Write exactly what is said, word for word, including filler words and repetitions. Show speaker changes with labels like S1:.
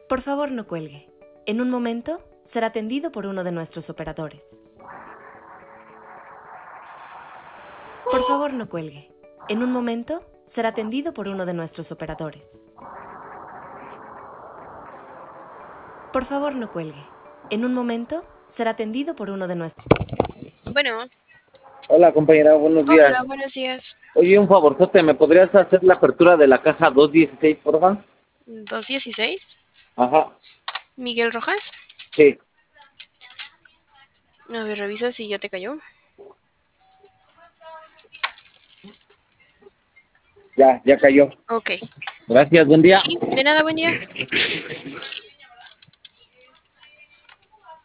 S1: Por favor, no cuelgue. En un momento será atendido por uno de nuestros operadores. Por favor, no cuelgue. En un momento será atendido por uno de nuestros operadores. Por favor, no cuelgue. En un momento será atendido por uno de nuestros...
S2: Bueno,
S3: Hola compañera, buenos días.
S2: hola, buenos días.
S3: Oye, un favorzote, ¿me podrías hacer la apertura de la caja doscientos dieciséis, por favor?
S2: ¿dos dieciséis?
S3: Ajá,
S2: ¿Miguel Rojas?
S3: sí.
S2: A ver, revisa si ya te cayó.
S3: Ya, ya cayó.
S2: Ok.
S3: Gracias, buen día.
S2: Sí, de nada, buen día.